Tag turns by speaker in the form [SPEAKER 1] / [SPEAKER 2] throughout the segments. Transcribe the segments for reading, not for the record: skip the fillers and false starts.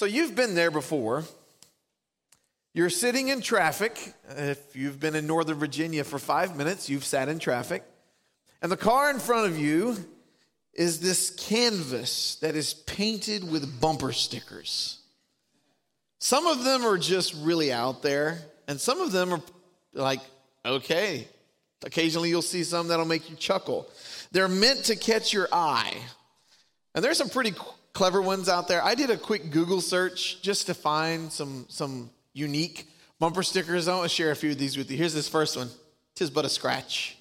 [SPEAKER 1] So you've been there before. You're sitting in traffic. If you've been in Northern Virginia for 5 minutes, you've sat in traffic. And the car in front of you is this canvas that is painted with bumper stickers. Some of them are just really out there, and some of them are like, okay. Occasionally you'll see some that'll make you chuckle. They're meant to catch your eye. And there's some pretty clever ones out there. I did a quick Google search just to find some unique bumper stickers. I want to share a few of these with you. Here's this first one. "'Tis but a scratch."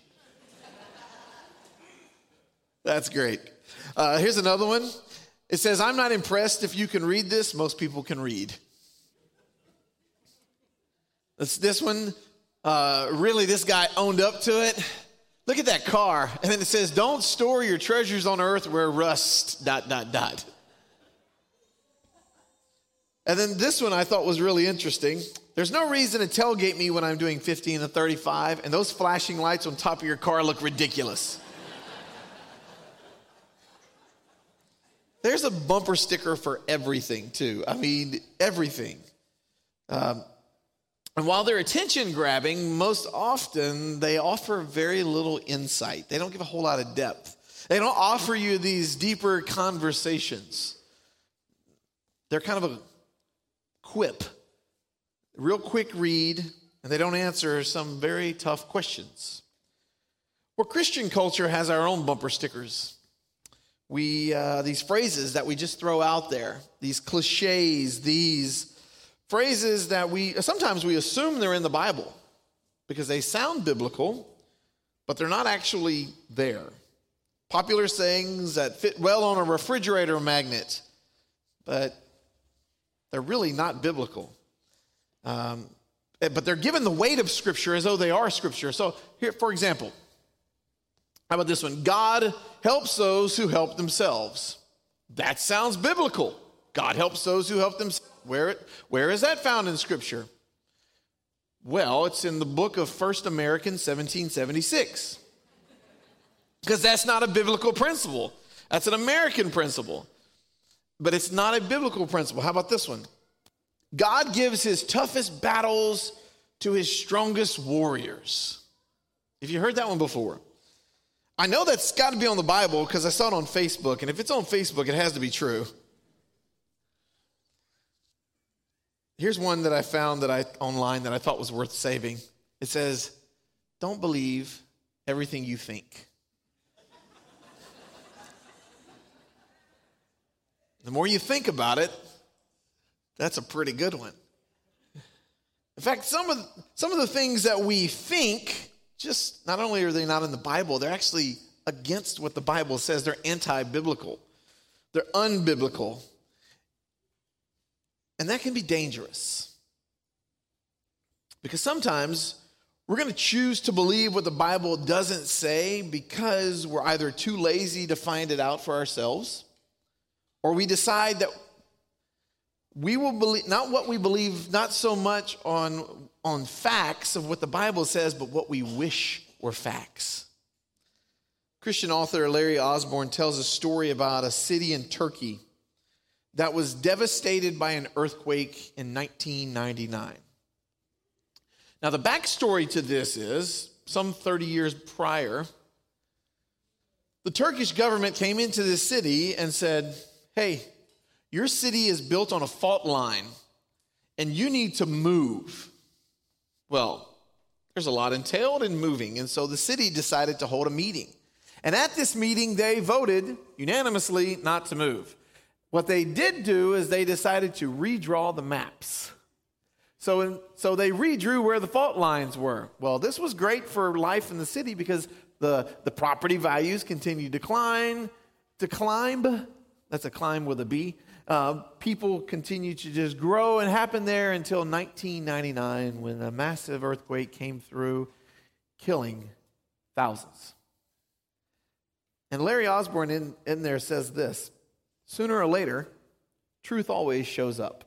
[SPEAKER 1] That's great. Here's another one. It says, "I'm not impressed if you can read this. Most people can read." This one, really this guy owned up to it. Look at that car. And then it says, "Don't store your treasures on earth where rust, ... And then this one I thought was really interesting. "There's no reason to tailgate me when I'm doing 15 and 35, and those flashing lights on top of your car look ridiculous." There's a bumper sticker for everything, too. I mean, everything. And while they're attention-grabbing, most often they offer very little insight. They don't give a whole lot of depth. They don't offer you these deeper conversations. They're kind of a quip, real quick read, and they don't answer some very tough questions. Well, Christian culture has our own bumper stickers. These phrases that we just throw out there, these cliches, these phrases that sometimes we assume they're in the Bible because they sound biblical, but they're not actually there. Popular sayings that fit well on a refrigerator magnet, but they're really not biblical. But they're given the weight of Scripture as though they are Scripture. So here, for example, how about this one? "God helps those who help themselves." That sounds biblical. God helps those who help themselves. Where is that found in Scripture? Well, it's in the book of 1 American 1776. Because that's not a biblical principle. That's an American principle. But it's not a biblical principle. How about this one? "God gives his toughest battles to his strongest warriors." Have you heard that one before? I know that's got to be on the Bible because I saw it on Facebook. And if it's on Facebook, it has to be true. Here's one that I found online that I thought was worth saving. It says, "Don't believe everything you think." The more you think about it, that's a pretty good one. In fact, some of the things that we think, just not only are they not in the Bible, they're actually against what the Bible says. They're anti-biblical. They're unbiblical. And that can be dangerous. Because sometimes we're going to choose to believe what the Bible doesn't say because we're either too lazy to find it out for ourselves, or we decide that we will believe, not what we believe, not so much on facts of what the Bible says, but what we wish were facts. Christian author Larry Osborne tells a story about a city in Turkey that was devastated by an earthquake in 1999. Now, the backstory to this is, some 30 years prior, the Turkish government came into this city and said, "Hey, your city is built on a fault line, and you need to move." Well, there's a lot entailed in moving, and so the city decided to hold a meeting. And at this meeting, they voted unanimously not to move. What they did do is they decided to redraw the maps. So they redrew where the fault lines were. Well, this was great for life in the city because the property values continued to climb. That's a climb with a B. People continued to just grow and happen there until 1999 when a massive earthquake came through, killing thousands. And Larry Osborne in there says this: "Sooner or later, truth always shows up."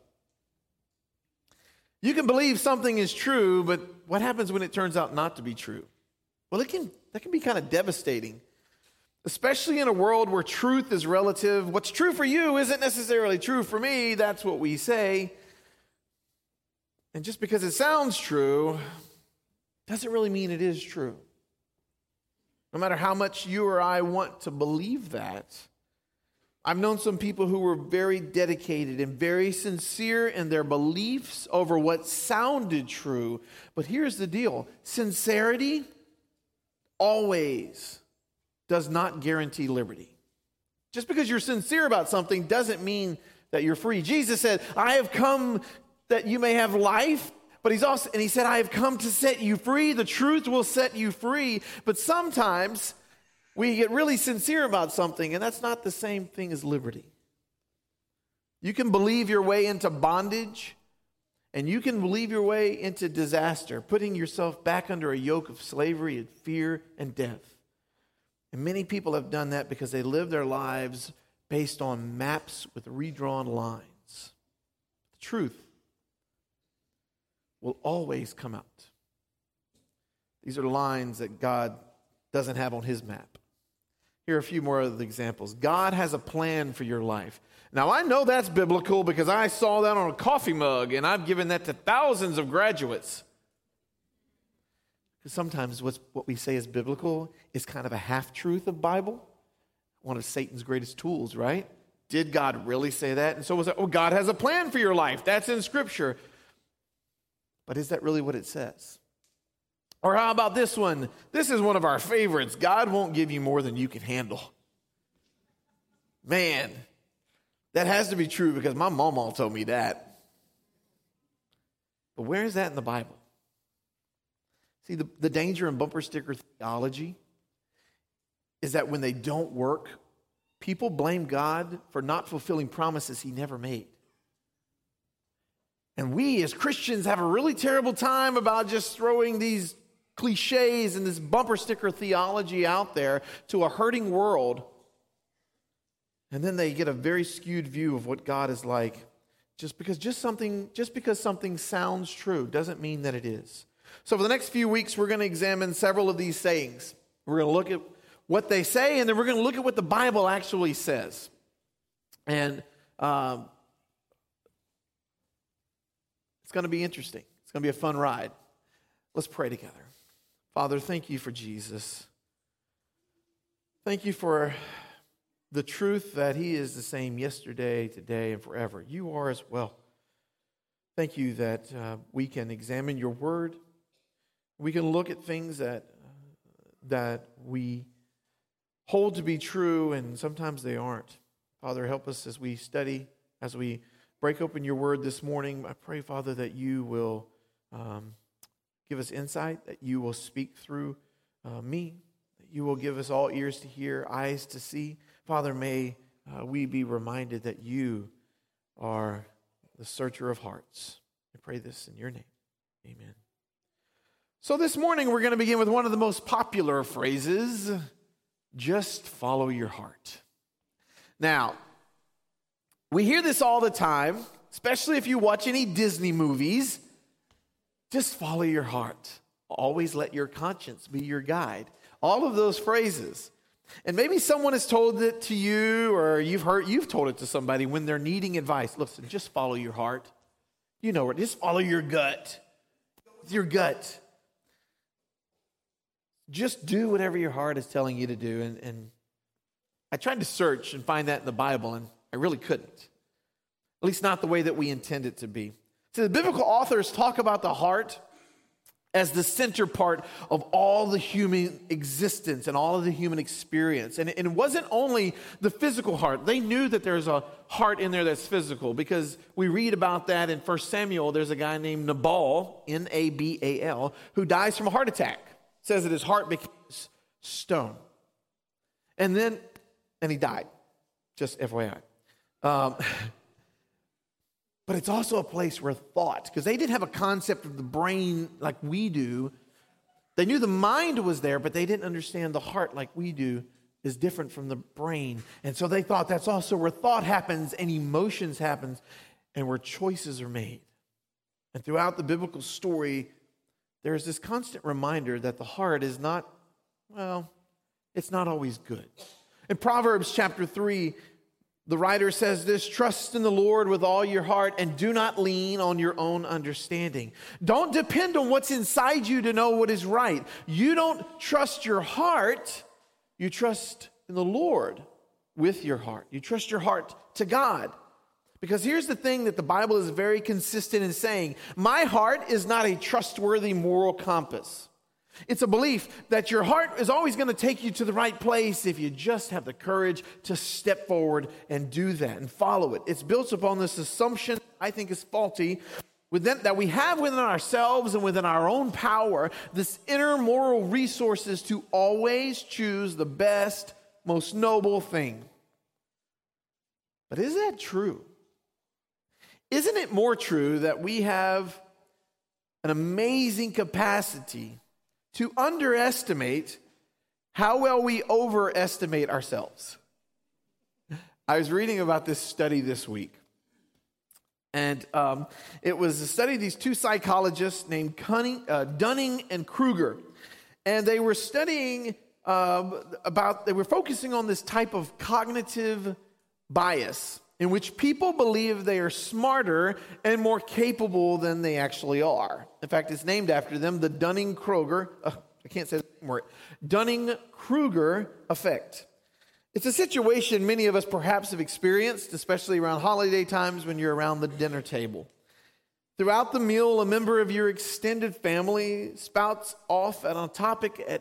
[SPEAKER 1] You can believe something is true, but what happens when it turns out not to be true? Well, that can be kind of devastating. Especially in a world where truth is relative. What's true for you isn't necessarily true for me. That's what we say. And just because it sounds true doesn't really mean it is true. No matter how much you or I want to believe that. I've known some people who were very dedicated and very sincere in their beliefs over what sounded true. But here's the deal. Sincerity always does not guarantee liberty. Just because you're sincere about something doesn't mean that you're free. Jesus said, I have come that you may have life, but he said, I have come to set you free. The truth will set you free. But sometimes we get really sincere about something, and that's not the same thing as liberty. You can believe your way into bondage, and you can believe your way into disaster, putting yourself back under a yoke of slavery and fear and death. And many people have done that because they live their lives based on maps with redrawn lines. The truth will always come out. These are lines that God doesn't have on his map. Here are a few more of the examples. God has a plan for your life. Now, I know that's biblical because I saw that on a coffee mug, and I've given that to thousands of graduates. Because sometimes what we say is biblical is kind of a half-truth of Bible. One of Satan's greatest tools, right? Did God really say that? And so was it, God has a plan for your life. That's in Scripture. But is that really what it says? Or how about this one? This is one of our favorites. God won't give you more than you can handle. Man, that has to be true because my mama told me that. But where is that in the Bible? See, the danger in bumper sticker theology is that when they don't work, people blame God for not fulfilling promises he never made. And we as Christians have a really terrible time about just throwing these cliches and this bumper sticker theology out there to a hurting world. And then they get a very skewed view of what God is like. Just because something sounds true doesn't mean that it is. So for the next few weeks, we're going to examine several of these sayings. We're going to look at what they say, and then we're going to look at what the Bible actually says. And it's going to be interesting. It's going to be a fun ride. Let's pray together. Father, thank you for Jesus. Thank you for the truth that he is the same yesterday, today, and forever. You are as well. Thank you that we can examine your word. We can look at things that we hold to be true, and sometimes they aren't. Father, help us as we study, as we break open your word this morning. I pray, Father, that you will give us insight, that you will speak through me, that you will give us all ears to hear, eyes to see. Father, may we be reminded that you are the searcher of hearts. I pray this in your name. Amen. So this morning we're going to begin with one of the most popular phrases, just follow your heart. Now, we hear this all the time, especially if you watch any Disney movies. Just follow your heart. Always let your conscience be your guide. All of those phrases. And maybe someone has told it to you, or you've told it to somebody when they're needing advice. Listen, just follow your heart. You know it. Just follow your gut. With your gut. Just do whatever your heart is telling you to do. And I tried to search and find that in the Bible, and I really couldn't. At least not the way that we intend it to be. So the biblical authors talk about the heart as the center part of all the human existence and all of the human experience. And it wasn't only the physical heart. They knew that there's a heart in there that's physical because we read about that in 1 Samuel. There's a guy named Nabal, Nabal, who dies from a heart attack. It says that his heart became stone. And he died. Just FYI. But it's also a place where thought, because they didn't have a concept of the brain like we do. They knew the mind was there, but they didn't understand the heart like we do is different from the brain. And so they thought that's also where thought happens and emotions happens and where choices are made. And throughout the biblical story, there's this constant reminder that the heart is not, well, It's not always good. In Proverbs chapter 3, the writer says this: trust in the Lord with all your heart and do not lean on your own understanding. Don't depend on what's inside you to know what is right. You don't trust your heart. You trust in the Lord with your heart. You trust your heart to God. Because here's the thing that the Bible is very consistent in saying: my heart is not a trustworthy moral compass. It's a belief that your heart is always going to take you to the right place if you just have the courage to step forward and do that and follow it. It's built upon this assumption, I think is faulty, that we have within ourselves and within our own power this inner moral resources to always choose the best, most noble thing. But is that true? Isn't it more true that we have an amazing capacity to underestimate how well we overestimate ourselves? I was reading about this study this week. And it was a study of these two psychologists named Dunning and Kruger. And they were studying they were focusing on this type of cognitive bias in which people believe they are smarter and more capable than they actually are. In fact, it's named after them, the Dunning-Kruger effect. It's a situation many of us perhaps have experienced, especially around holiday times when you're around the dinner table. Throughout the meal, a member of your extended family spouts off on a topic let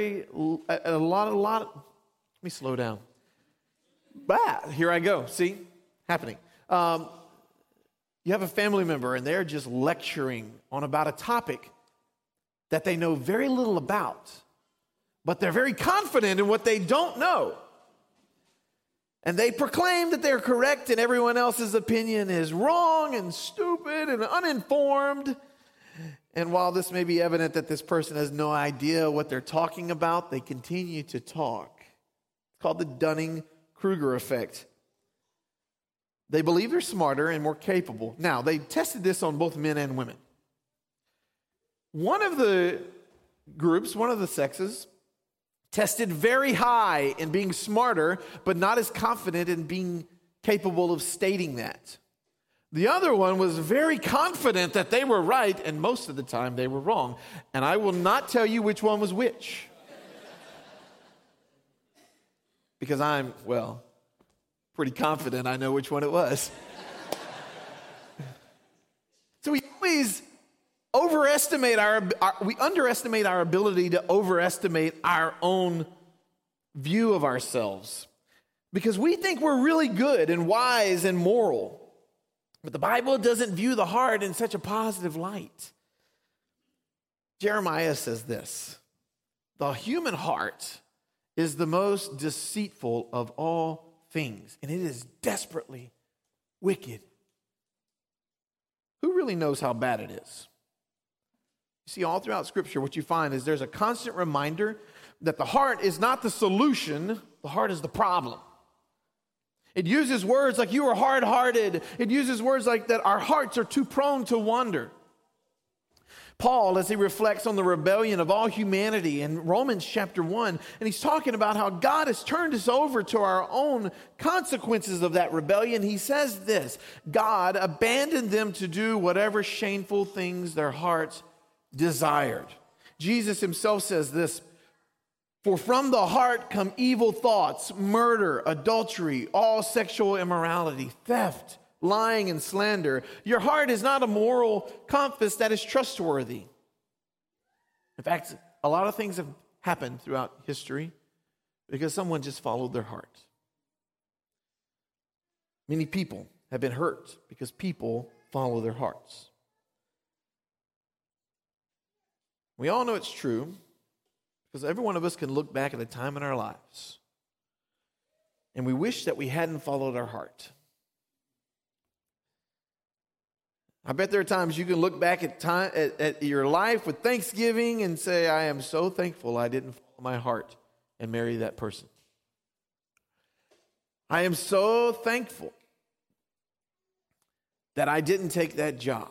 [SPEAKER 1] me slow down. Here I go. See? Happening. You have a family member and they're just lecturing on about a topic that they know very little about, but they're very confident in what they don't know. And they proclaim that they're correct and everyone else's opinion is wrong and stupid and uninformed. And while this may be evident that this person has no idea what they're talking about, they continue to talk. It's called the Dunning-Kruger effect. They believe they're smarter and more capable. Now, they tested this on both men and women. One of the groups, one of the sexes, tested very high in being smarter, but not as confident in being capable of stating that. The other one was very confident that they were right, and most of the time they were wrong. And I will not tell you which one was which. Because I'm, pretty confident I know which one it was. So we always underestimate our ability to overestimate our own view of ourselves. Because we think we're really good and wise and moral. But the Bible doesn't view the heart in such a positive light. Jeremiah says this: the human heart is the most deceitful of all things, and it is desperately wicked. Who really knows how bad it is? You see, all throughout Scripture, what you find is there's a constant reminder that the heart is not the solution, the heart is the problem. It uses words like you are hard-hearted. It uses words like that our hearts are too prone to wander. Paul, as he reflects on the rebellion of all humanity in Romans chapter 1, and he's talking about how God has turned us over to our own consequences of that rebellion, he says this: God abandoned them to do whatever shameful things their hearts desired. Jesus himself says this: for from the heart come evil thoughts, murder, adultery, all sexual immorality, theft, lying, and slander. Your heart is not a moral compass that is trustworthy. In fact, a lot of things have happened throughout history because someone just followed their heart. Many people have been hurt because people follow their hearts. We all know it's true because every one of us can look back at a time in our lives and we wish that we hadn't followed our heart. I bet there are times you can look back at your life with thanksgiving and say, I am so thankful I didn't follow my heart and marry that person. I am so thankful that I didn't take that job.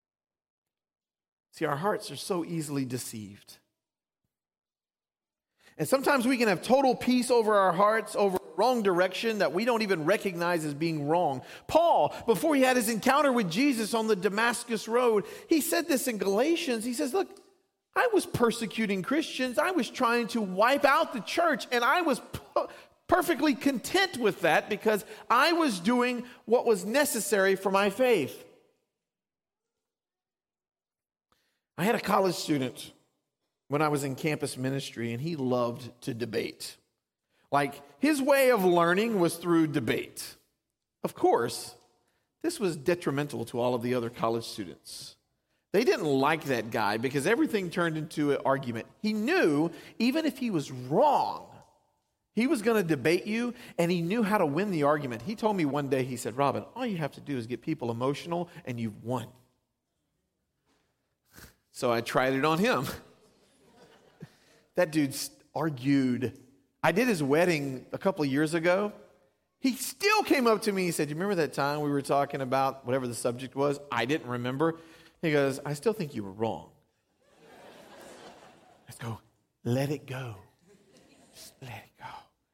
[SPEAKER 1] See, our hearts are so easily deceived. And sometimes we can have total peace over our hearts, over a wrong direction that we don't even recognize as being wrong. Paul, before he had his encounter with Jesus on the Damascus Road, he said this in Galatians. He says, look, I was persecuting Christians. I was trying to wipe out the church, and I was perfectly content with that because I was doing what was necessary for my faith. I had a college student when I was in campus ministry, and he loved to debate. Like, his way of learning was through debate. Of course, this was detrimental to all of the other college students. They didn't like that guy because everything turned into an argument. He knew even if he was wrong, he was going to debate you, and he knew how to win the argument. He told me one day, he said, Robin, all you have to do is get people emotional, and you've won. So I tried it on him. That dude argued. I did his wedding a couple of years ago. He still came up to me. He said, you remember that time we were talking about whatever the subject was? I didn't remember. He goes, I still think you were wrong. Let's go. Let it go. Just let it go.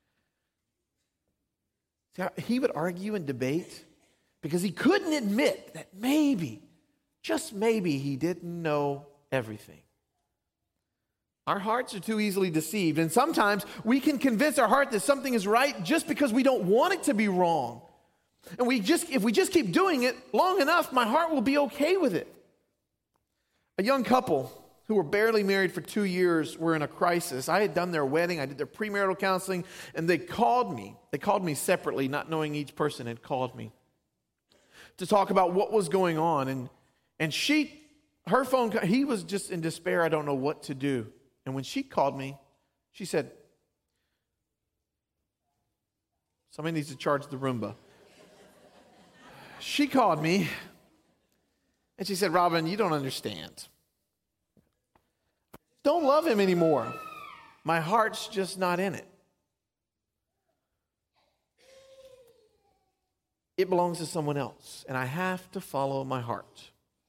[SPEAKER 1] See how he would argue and debate because he couldn't admit that maybe, just maybe, he didn't know everything. Our hearts are too easily deceived, and sometimes we can convince our heart that something is right just because we don't want it to be wrong. And if we just keep doing it long enough, my heart will be okay with it. A young couple who were barely married for 2 years were in a crisis. I had done their wedding, I did their premarital counseling, and they called me. They called me separately, not knowing each person had called me, to talk about what was going on. And her phone, he was just in despair. I don't know what to do. And when she called me, she said, somebody needs to charge the Roomba. She called me, and she said, Robin, you don't understand. Don't love him anymore. My heart's just not in it. It belongs to someone else, and I have to follow my heart.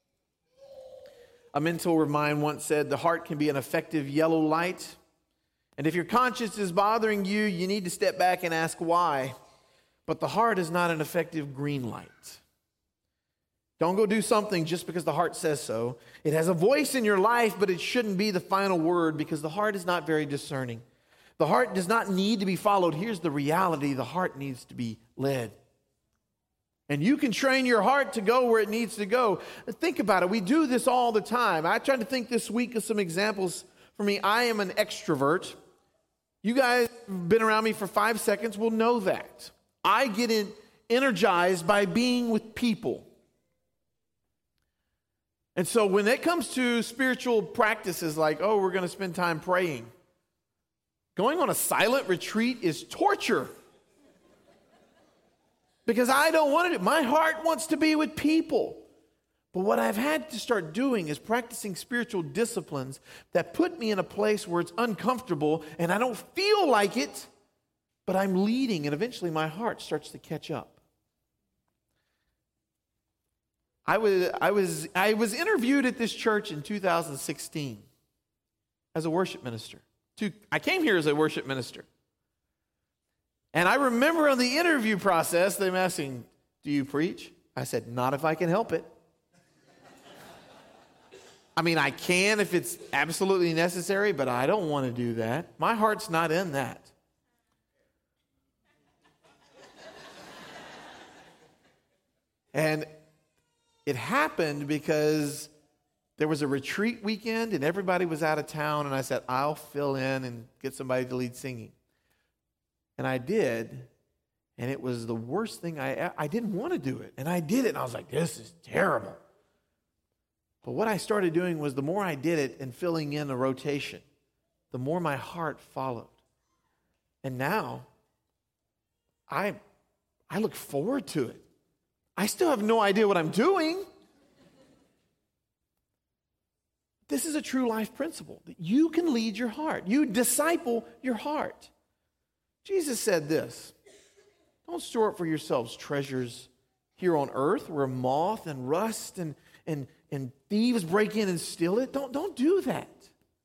[SPEAKER 1] A mentor of mine once said, the heart can be an effective yellow light. And if your conscience is bothering you, you need to step back and ask why. But the heart is not an effective green light. Don't go do something just because the heart says so. It has a voice in your life, but it shouldn't be the final word because the heart is not very discerning. The heart does not need to be followed. Here's the reality. The heart needs to be led. And you can train your heart to go where it needs to go. Think about it. We do this all the time. I tried to think this week of some examples for me. I am an extrovert. You guys who've been around me for 5 seconds will know that. I get energized by being with people. And so when it comes to spiritual practices like, oh, we're going to spend time praying, going on a silent retreat is torture. Because I don't want to do it. My heart wants to be with people. But what I've had to start doing is practicing spiritual disciplines that put me in a place where it's uncomfortable and I don't feel like it, but I'm leading, and eventually my heart starts to catch up. I was interviewed at this church in 2016 as a worship minister. I came here as a worship minister. And I remember on the interview process, them asking, do you preach? I said, not if I can help it. I mean, I can if it's absolutely necessary, but I don't want to do that. My heart's not in that. And it happened because there was a retreat weekend and everybody was out of town, and I said, I'll fill in and get somebody to lead singing. And I did, and it was the worst thing. I didn't want to do it, and I did it, and I was like, this is terrible. But what I started doing was the more I did it and filling in a rotation, the more my heart followed. And now, I look forward to it. I still have no idea what I'm doing. This is a true life principle, that you can lead your heart. You disciple your heart. Jesus said this, don't store up for yourselves treasures here on earth where moth and rust and thieves break in and steal it. Don't do that.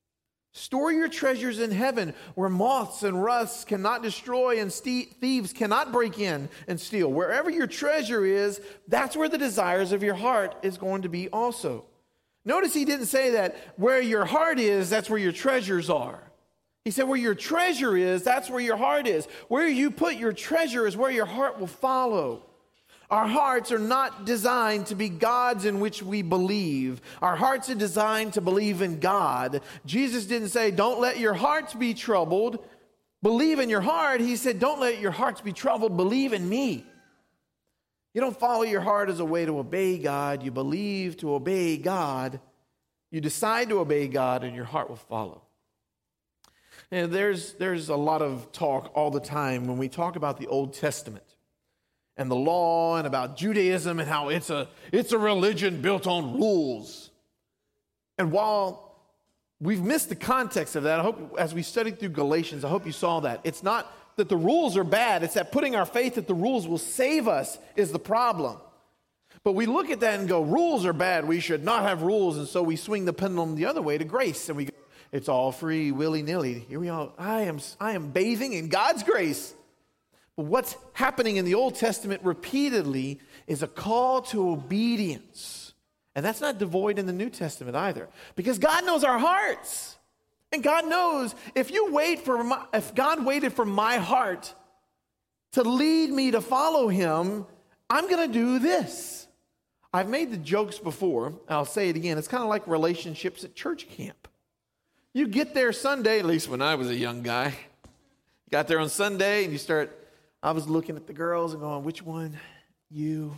[SPEAKER 1] Store your treasures in heaven where moths and rusts cannot destroy and thieves cannot break in and steal. Wherever your treasure is, that's where the desires of your heart is going to be also. Notice he didn't say that where your heart is, that's where your treasures are. He said where your treasure is, that's where your heart is. Where you put your treasure is where your heart will follow. Our hearts are not designed to be gods in which we believe. Our hearts are designed to believe in God. Jesus didn't say, don't let your hearts be troubled. Believe in your heart. He said, don't let your hearts be troubled. Believe in me. You don't follow your heart as a way to obey God. You believe to obey God. You decide to obey God, and your heart will follow. And there's a lot of talk all the time when we talk about the Old Testament and the law and about Judaism and how it's a religion built on rules. And while we've missed the context of that, I hope as we studied through Galatians, I hope you saw that. It's not that the rules are bad, it's that putting our faith that the rules will save us is the problem. But we look at that and go, rules are bad, we should not have rules, and so we swing the pendulum the other way to grace, and we go, it's all free, willy-nilly. Here we are. I am bathing in God's grace. But what's happening in the Old Testament repeatedly is a call to obedience. And that's not devoid in the New Testament either. Because God knows our hearts. And God knows if God waited for my heart to lead me to follow him, I'm going to do this. I've made the jokes before, and I'll say it again. It's kind of like relationships at church camp. You get there Sunday, at least when I was a young guy. You got there on Sunday and I was looking at the girls and going, which one? You,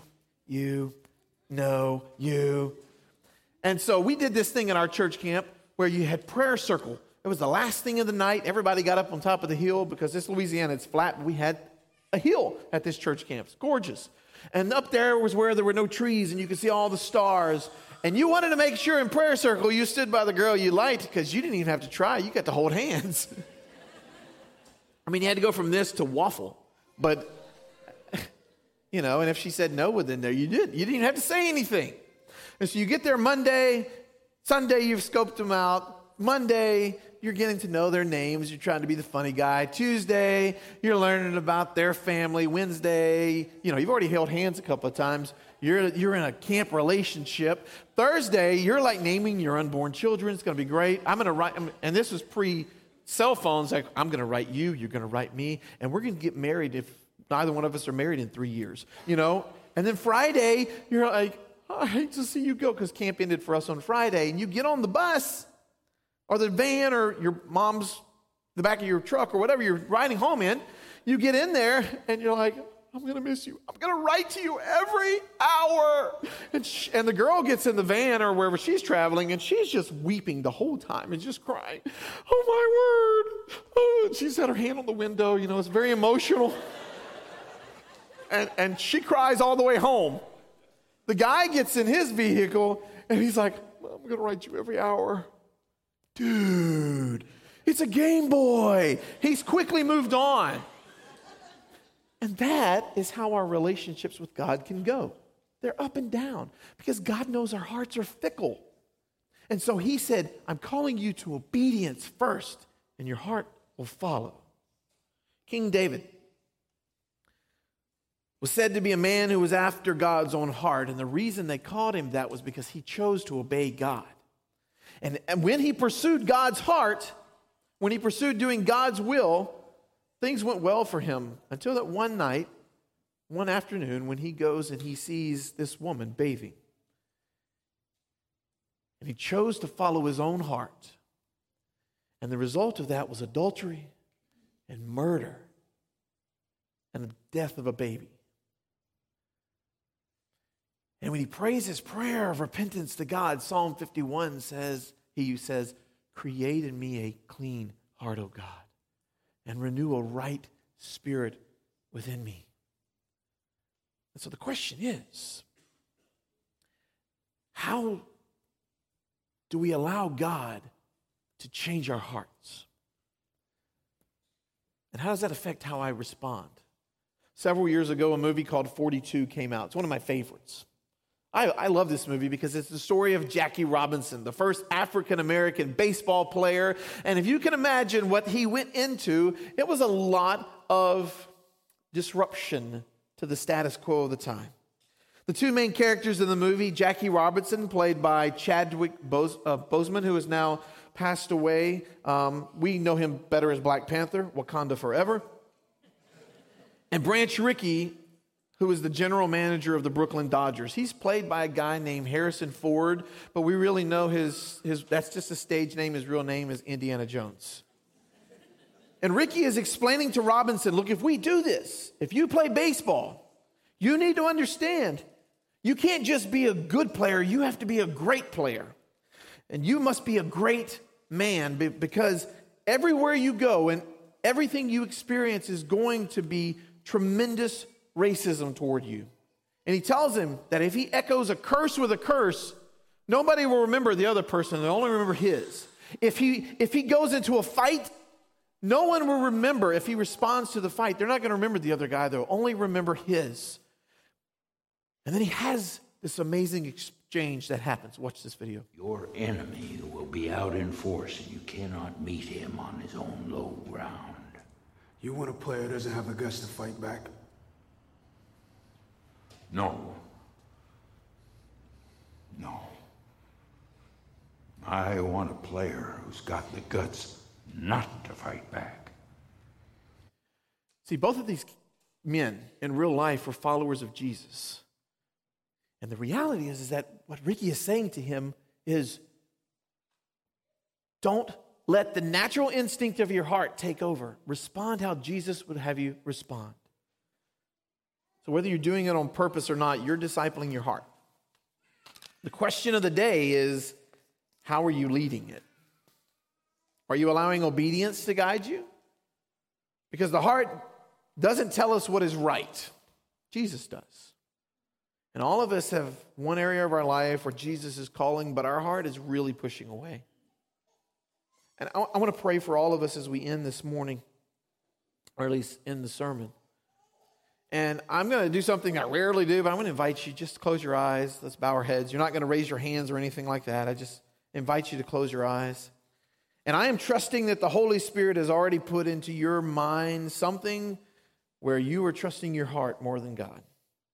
[SPEAKER 1] no, you. And so we did this thing at our church camp where you had prayer circle. It was the last thing of the night. Everybody got up on top of the hill because this Louisiana, it's flat. We had a hill at this church camp. It's gorgeous. And up there was where there were no trees and you could see all the stars. And you wanted to make sure in prayer circle you stood by the girl you liked because you didn't even have to try. You got to hold hands. I mean, you had to go from this to waffle. But, and if she said no within there, you did. You didn't even have to say anything. And so you get there Monday, Sunday you've scoped them out. Monday, you're getting to know their names. You're trying to be the funny guy. Tuesday, you're learning about their family. Wednesday, you've already held hands a couple of times. You're in a camp relationship. Thursday, you're like naming your unborn children. It's going to be great. I'm going to write, and this was pre-cell phones. Like, I'm going to write you, you're going to write me, and we're going to get married if neither one of us are married in 3 years, And then Friday, you're like, I hate to see you go because camp ended for us on Friday. And you get on the bus or the van or your mom's, the back of your truck or whatever you're riding home in. You get in there and you're like, I'm going to miss you. I'm going to write to you every hour. And the girl gets in the van or wherever she's traveling, and she's just weeping the whole time and just crying. Oh, my word. Oh, she's had her hand on the window. It's very emotional. And she cries all the way home. The guy gets in his vehicle, and he's like, I'm going to write you every hour. Dude, it's a Game Boy. He's quickly moved on. And that is how our relationships with God can go. They're up and down because God knows our hearts are fickle. And so he said, I'm calling you to obedience first, and your heart will follow. King David was said to be a man who was after God's own heart. And the reason they called him that was because he chose to obey God. And when he pursued God's heart, when he pursued doing God's will, things went well for him until that one night, one afternoon, when he goes and he sees this woman bathing. And he chose to follow his own heart. And the result of that was adultery and murder and the death of a baby. And when he prays his prayer of repentance to God, Psalm 51 says, create in me a clean heart, O God, and renew a right spirit within me. And so the question is, how do we allow God to change our hearts? And how does that affect how I respond? Several years ago, a movie called 42 came out. It's one of my favorites. I love this movie because it's the story of Jackie Robinson, the first African-American baseball player. And if you can imagine what he went into, it was a lot of disruption to the status quo of the time. The two main characters in the movie, Jackie Robinson, played by Chadwick Boseman, who has now passed away. We know him better as Black Panther, Wakanda Forever. And Branch Rickey, who is the general manager of the Brooklyn Dodgers. He's played by a guy named Harrison Ford, but we really know his that's just a stage name. His real name is Indiana Jones. And Rickey is explaining to Robinson, look, if we do this, if you play baseball, you need to understand, you can't just be a good player, you have to be a great player. And you must be a great man because everywhere you go and everything you experience is going to be tremendous racism toward you. And he tells him that if he echoes a curse with a curse, nobody will remember the other person, they'll only remember his. If he goes into a fight, no one will remember if he responds to the fight. They're not going to remember the other guy, they'll only remember his. And then he has this amazing exchange that happens. Watch this video.
[SPEAKER 2] Your enemy will be out in force and you cannot meet him on his own low ground.
[SPEAKER 3] You want a player who doesn't have the guts to fight back?
[SPEAKER 2] No. I want a player who's got the guts not to fight back.
[SPEAKER 1] See, both of these men in real life were followers of Jesus. And the reality is that what Rickey is saying to him is, don't let the natural instinct of your heart take over. Respond how Jesus would have you respond. So whether you're doing it on purpose or not, you're discipling your heart. The question of the day is, how are you leading it? Are you allowing obedience to guide you? Because the heart doesn't tell us what is right. Jesus does. And all of us have one area of our life where Jesus is calling, but our heart is really pushing away. And I want to pray for all of us as we end this morning, or at least end the sermon. And I'm going to do something I rarely do, but I'm going to invite you just to close your eyes. Let's bow our heads. You're not going to raise your hands or anything like that. I just invite you to close your eyes. And I am trusting that the Holy Spirit has already put into your mind something where you are trusting your heart more than God.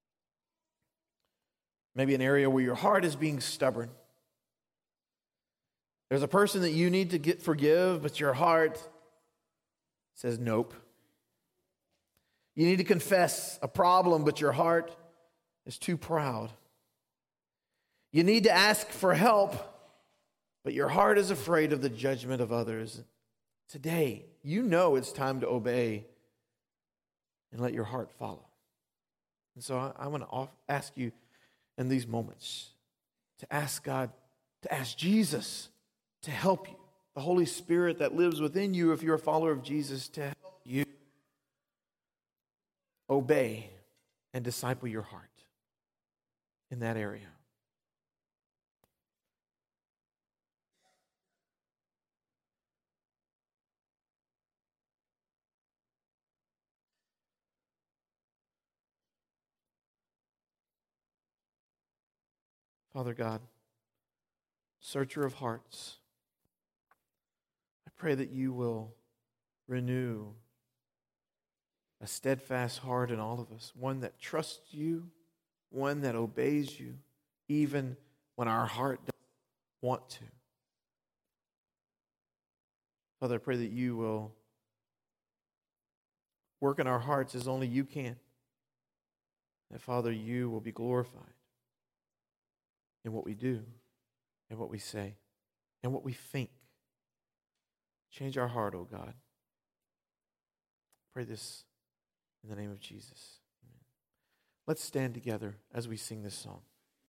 [SPEAKER 1] Maybe an area where your heart is being stubborn. There's a person that you need to forgive, but your heart says nope. You need to confess a problem, but your heart is too proud. You need to ask for help, but your heart is afraid of the judgment of others. Today, you know it's time to obey and let your heart follow. And so I want to ask you in these moments to ask God, to ask Jesus to help you. The Holy Spirit that lives within you, if you're a follower of Jesus, to help you obey and disciple your heart in that area. Father God, searcher of hearts, I pray that you will renew a steadfast heart in all of us, one that trusts you, one that obeys you, even when our heart doesn't want to. Father, I pray that you will work in our hearts as only you can. That, Father, you will be glorified in what we do and what we say and what we think. Change our heart, oh God. Pray this in the name of Jesus. Amen. Let's stand together as we sing this song.